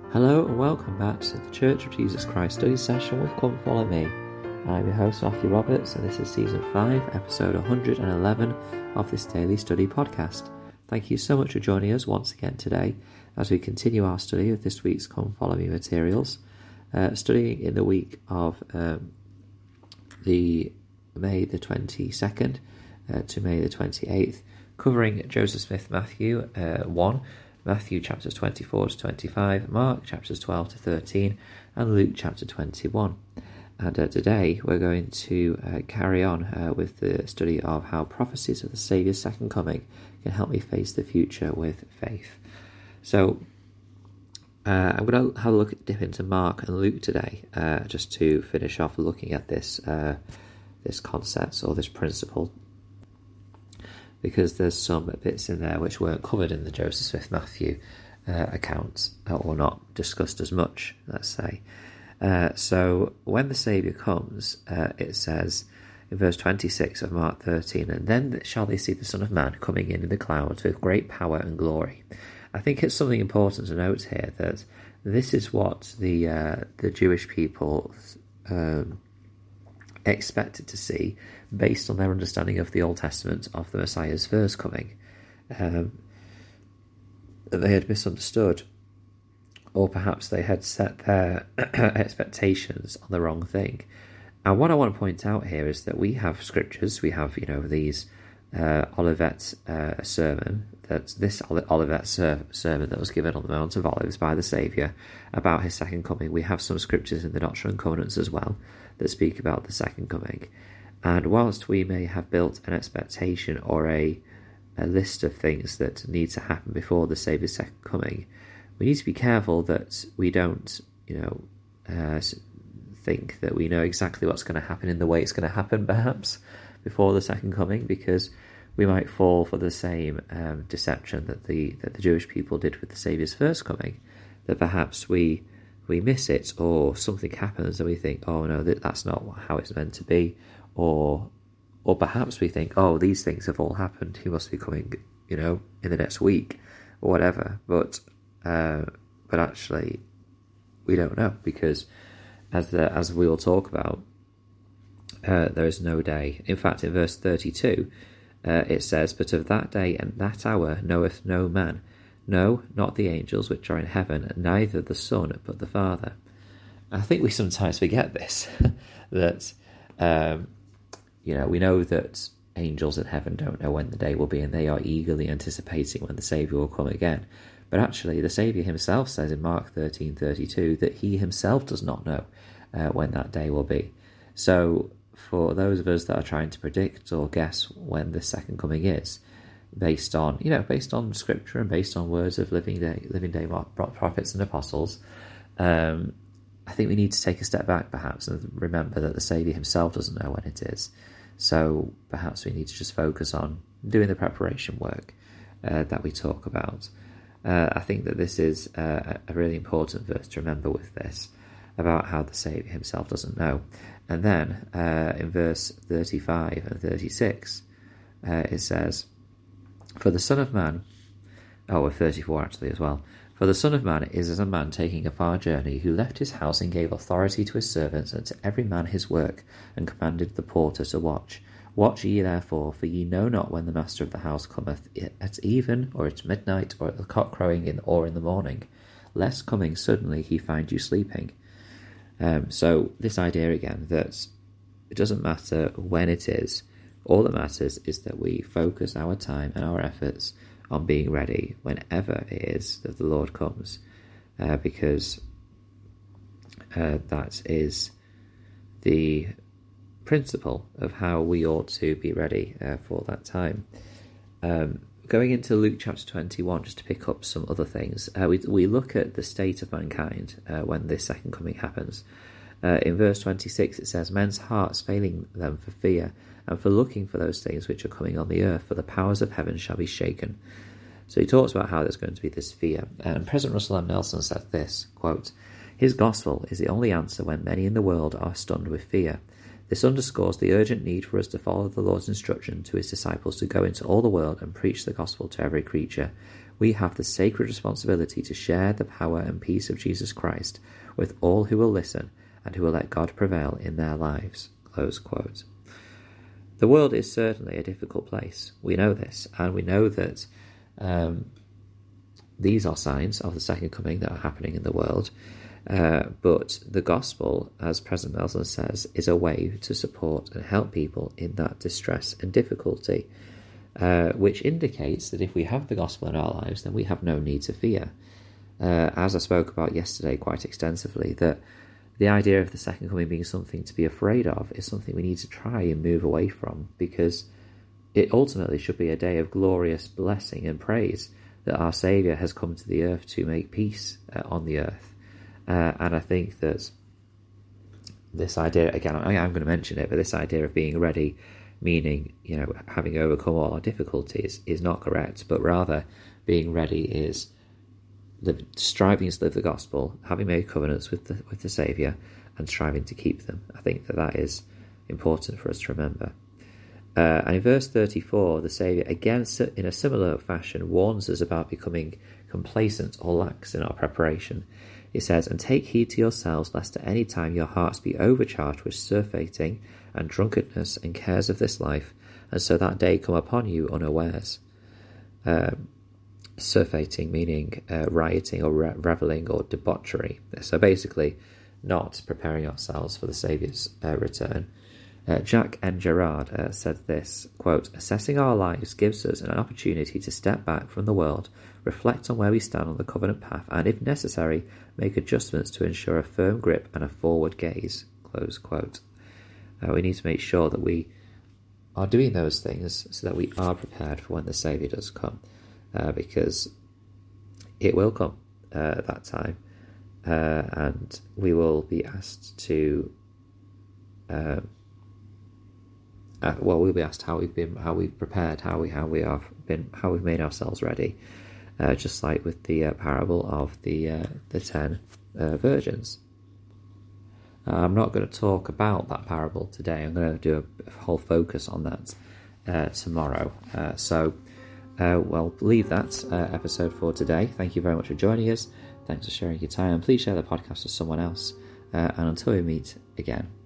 Hello and welcome back to the Church of Jesus Christ study session with Come Follow Me. I'm your host Matthew Roberts and this is Season 5, Episode 111 of this daily study podcast. Thank you so much for joining us once again today as we continue our study of this week's Come Follow Me materials, studying in the week of the May the 22nd to May the 28th, covering Joseph Smith Matthew 1, Matthew chapters 24 to 25, Mark chapters 12 to 13, and Luke chapter 21. And today we're going to carry on with the study of how prophecies of the Saviour's second coming can help me face the future with faith. So I'm going to have a dip into Mark and Luke today, just to finish off looking at this concept or this principle, because there's some bits in there which weren't covered in the Joseph Smith Matthew accounts, or not discussed as much, let's say. So when the Saviour comes, it says in verse 26 of Mark 13, "And then shall they see the Son of Man coming in the clouds with great power and glory." I think it's something important to note here that this is what the Jewish people expected to see based on their understanding of the Old Testament of the Messiah's first coming. They had misunderstood, or perhaps they had set their expectations on the wrong thing. And what I want to point out here is that we have scriptures, we have these Olivet sermon, this Olivet sermon that was given on the Mount of Olives by the Saviour about his second coming. We have some scriptures in the Doctrine and Covenants as well that speak about the second coming. And whilst we may have built an expectation or a list of things that need to happen before the Saviour's second coming, we need to be careful that we don't, think that we know exactly what's going to happen in the way it's going to happen, perhaps, before the second coming, because we might fall for the same deception that the Jewish people did with the Saviour's first coming, that perhaps we miss it, or something happens and we think, oh no, that's not how it's meant to be, or perhaps we think, oh, these things have all happened, he must be coming, in the next week, or whatever. But actually, we don't know, because as we will talk about, there is no day. In fact, in verse 32, it says, "But of that day and that hour knoweth no man, no, not the angels which are in heaven, neither the Son, but the Father." I think we sometimes forget this, that, we know that angels in heaven don't know when the day will be, and they are eagerly anticipating when the Saviour will come again. But actually, the Saviour himself says in Mark 13:32 that he himself does not know when that day will be. So for those of us that are trying to predict or guess when the second coming is, based on scripture and based on words of living day prophets and apostles, I think we need to take a step back perhaps and remember that the Saviour himself doesn't know when it is. So perhaps we need to just focus on doing the preparation work that we talk about. I think that this is a really important verse to remember with this, about how the Saviour himself doesn't know. And then in verse 35 and 36, it says, "For the Son of Man," 34 actually as well, "For the Son of Man is as a man taking a far journey, who left his house and gave authority to his servants, and to every man his work, and commanded the porter to watch. Watch ye therefore, for ye know not when the master of the house cometh, at even, or at midnight, or at the cock crowing, or in the morning, lest coming suddenly he find you sleeping." So this idea again, that it doesn't matter when it is, all that matters is that we focus our time and our efforts on being ready whenever it is that the Lord comes, because that is the principle of how we ought to be ready for that time. Going into Luke chapter 21, just to pick up some other things, we look at the state of mankind when this second coming happens. In verse 26 it says, "Men's hearts failing them for fear, and for looking for those things which are coming on the earth, for the powers of heaven shall be shaken." So he talks about how there's going to be this fear. And President Russell M. Nelson said this, quote, "His gospel is the only answer when many in the world are stunned with fear. This underscores the urgent need for us to follow the Lord's instruction to his disciples to go into all the world and preach the gospel to every creature. we have the sacred responsibility to share the power and peace of Jesus Christ with all who will listen and who will let God prevail in their lives." Close quote. The world is certainly a difficult place. We know this, and we know that these are signs of the second coming that are happening in the world. But the gospel, as President Nelson says, is a way to support and help people in that distress and difficulty, which indicates that if we have the gospel in our lives, then we have no need to fear. As I spoke about yesterday quite extensively, that the idea of the second coming being something to be afraid of is something we need to try and move away from, because it ultimately should be a day of glorious blessing and praise that our Saviour has come to the earth to make peace on the earth. And I think that this idea, again, I'm going to mention it, but this idea of being ready, meaning, having overcome all our difficulties, is not correct, but rather being ready is striving to live the gospel, having made covenants with the Saviour, and striving to keep them. I think that is important for us to remember. And in verse 34, the Saviour, again in a similar fashion, warns us about becoming complacent or lax in our preparation. He says, "And take heed to yourselves, lest at any time your hearts be overcharged with surfeiting and drunkenness and cares of this life, and so that day come upon you unawares." Surfeiting meaning rioting or revelling or debauchery. So basically not preparing ourselves for the Saviour's return. Jack N. Gerard said this, quote, "Assessing our lives gives us an opportunity to step back from the world, reflect on where we stand on the covenant path, and if necessary, make adjustments to ensure a firm grip and a forward gaze." Close quote. We need to make sure that we are doing those things so that we are prepared for when the Saviour does come, because it will come at that time, and we will be asked to we'll be asked how we've prepared, how we've made ourselves ready, just like with the parable of the 10 virgins. I'm not going to talk about that parable today. I'm going to do a whole focus on that tomorrow. So we'll leave that episode for today. Thank you very much for joining us. Thanks for sharing your time. And please share the podcast with someone else. And until we meet again,